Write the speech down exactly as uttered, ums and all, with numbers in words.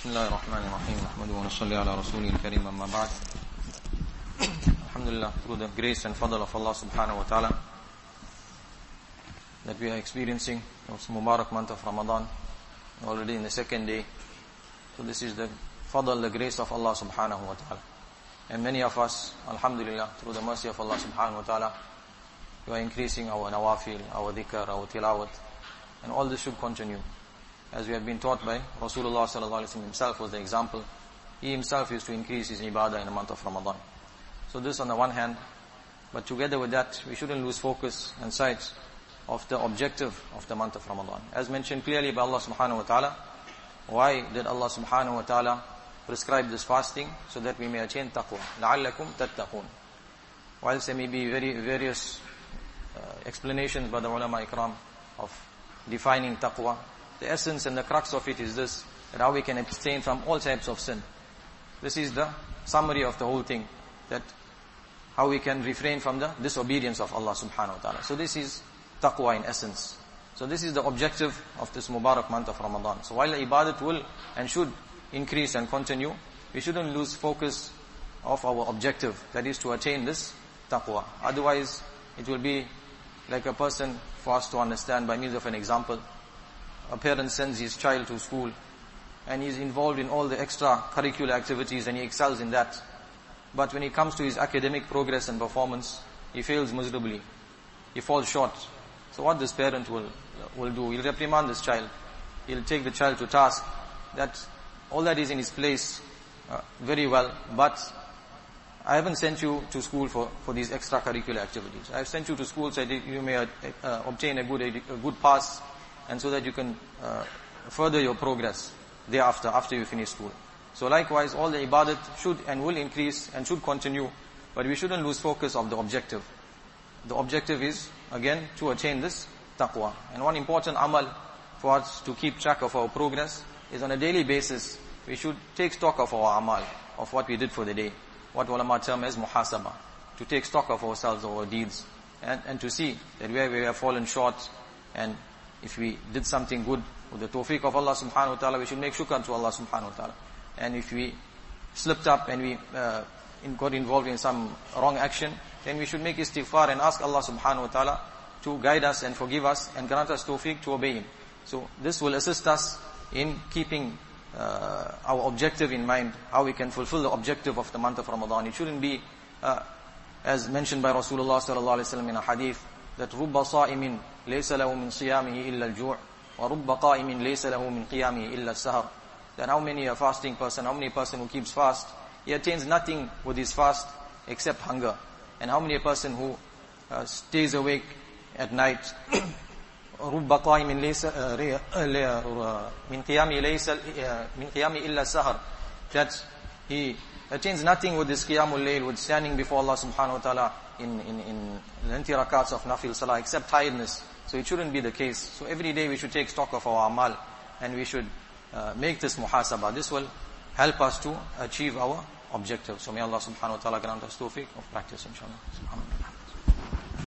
بسم الله الرحمن الرحيم نحمده ونصلي على رسوله الكريم أما بعد. Alhamdulillah, through the grace and fadl of Allah subhanahu wa ta'ala, that we are experiencing this Mubarak month of Ramadan, already in the second day. So this is the fadl, the grace of Allah subhanahu wa ta'ala. And many of us, alhamdulillah, through the mercy of Allah subhanahu wa ta'ala, we are increasing our nawafil, our dhikr, our tilawat, and all this should continue. As we have been taught by Rasulullah sallallahu alaihi wasallam himself was the example. He himself used to increase his ibadah in the month of Ramadan. So this on the one hand, but together with that, we shouldn't lose focus and sight of the objective of the month of Ramadan. As mentioned clearly by Allah subhanahu wa ta'ala, why did Allah subhanahu wa ta'ala prescribe this fasting? So that we may attain taqwa. لَعَلَّكُمْ تَتَّقُونَ. Whilst there may be very various uh, explanations by the ulama ikram of defining taqwa, the essence and the crux of it is this, that how we can abstain from all types of sin. This is the summary of the whole thing, that how we can refrain from the disobedience of Allah subhanahu wa ta'ala. So this is taqwa in essence. So this is the objective of this Mubarak month of Ramadan. So while the ibadat will and should increase and continue, we shouldn't lose focus of our objective, that is to attain this taqwa. Otherwise, it will be like a person, for us to understand by means of an example. A parent sends his child to school and he is involved in all the extra curricular activities and he excels in that. But when he comes to his academic progress and performance, he fails miserably. He falls short. So what this parent will will do, he'll reprimand this child. He'll take the child to task that all that is in his place uh, very well, but I haven't sent you to school for, for these extracurricular activities. I've sent you to school so that you may uh, uh, obtain a good, a good pass, and so that you can uh, further your progress thereafter, after you finish school. So likewise, all the ibadat should and will increase and should continue, but we shouldn't lose focus of the objective. The objective is, again, to attain this taqwa. And one important amal for us to keep track of our progress is on a daily basis, we should take stock of our amal, of what we did for the day. What ulama term as muhasabah. To take stock of ourselves, our deeds, and, and to see that where we have fallen short, and if we did something good with the tawfiq of Allah subhanahu wa ta'ala, we should make shukr to Allah subhanahu wa ta'ala. And if we slipped up and we uh, in, got involved in some wrong action, then we should make istighfar and ask Allah subhanahu wa ta'ala to guide us and forgive us and grant us tawfiq to obey Him. So this will assist us in keeping uh, our objective in mind, how we can fulfill the objective of the month of Ramadan. It shouldn't be, uh, as mentioned by Rasulullah sallallahu alaihi wasallam in a hadith, that رُبَّ صَائِمٍ لَيْسَ لَهُ مِنْ صِيَامِهِ إِلَّا الْجُوعِ وَرُبَّ قَائِمٍ لَيْسَ لَهُ مِنْ قِيَامِهِ إِلَّا السَّهَرِ. That how many a fasting person, how many a person who keeps fast, he attains nothing with his fast except hunger. And how many a person who uh, stays awake at night, رُبَّ قَائِمٍ لَيْسَ مِنْ قِيَامِهِ لَيْسَ مِنْ قِيَامِهِ إِلَّا السَّهَرِ. That he attains nothing with this qiyamul layl, with standing before Allah subhanahu wa ta'ala in, in, in lengthy rakats of nafil salah, except tiredness. So it shouldn't be the case. So every day we should take stock of our amal, and we should uh, make this muhasabah. This will help us to achieve our objective. So may Allah subhanahu wa ta'ala grant us tawfiq of practice, inshallah.